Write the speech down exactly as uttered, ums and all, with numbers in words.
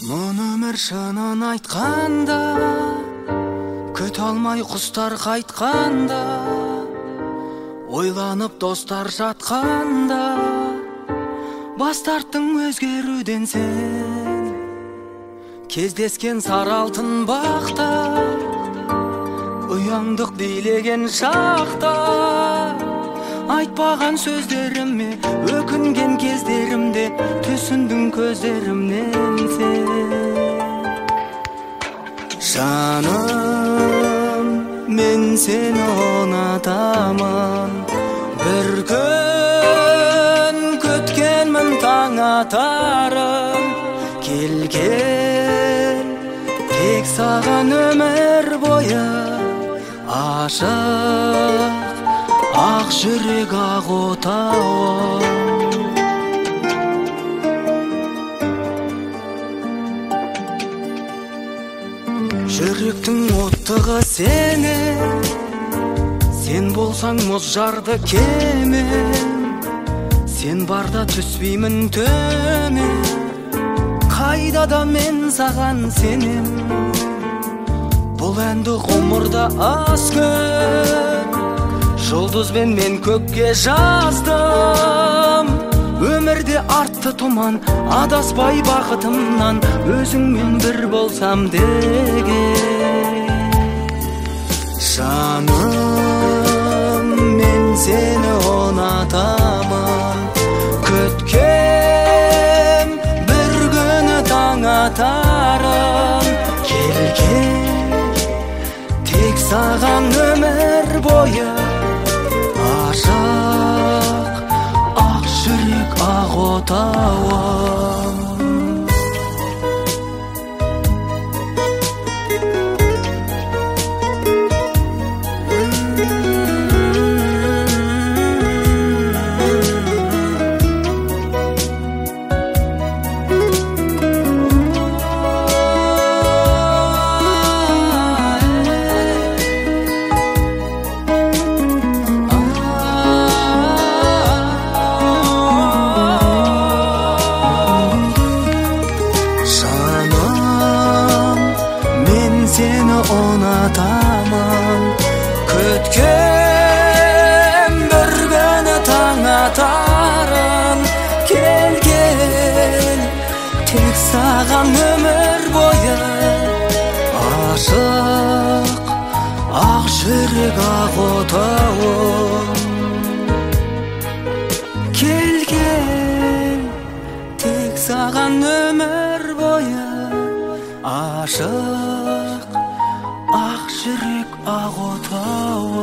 Мұны өмір шынын айтқанда, күт алмай құстар қайтқанда, ойланып достар жатқанда, бас тарттың өзгеруден сен. Кездескен сары алтын бақта, ұяңдық билеген шақта, айтпаған сөздеріме, өкінген кездерімде түсіндің көздерімнен сен. Жаным, мен сені ұнатамын, бір күн күткенмін таң атарым. Кел, кел, тек саған өмір бойы ашық ақ жүрек ақ отауым. Жүректің оттығы сені, сен болсаң мұз жарды кемен, сен барда түспеймін төмен, қайда да мен саған сенем. Бұл әнді ғұмырда аз күн, жұлдызбен мен көкке жаздым. Өмірде артты тұман, адаспай бақытымнан, өзіңмен бір болсам деген. Жаным, мен сені ұнатамын, күткем бір күні таң атарым. Кел, кел, тек саған өмір бойы ашық ақ жүрек ақ отауым. Сені ұнатамын, күткем бір күні таң атарым. Кел, кел, тек саған өмір бойы ашық ақ жүрек ақ отауым. Кел, кел, тек саған өмір бойы ашық ақ жүрек ақ отауым.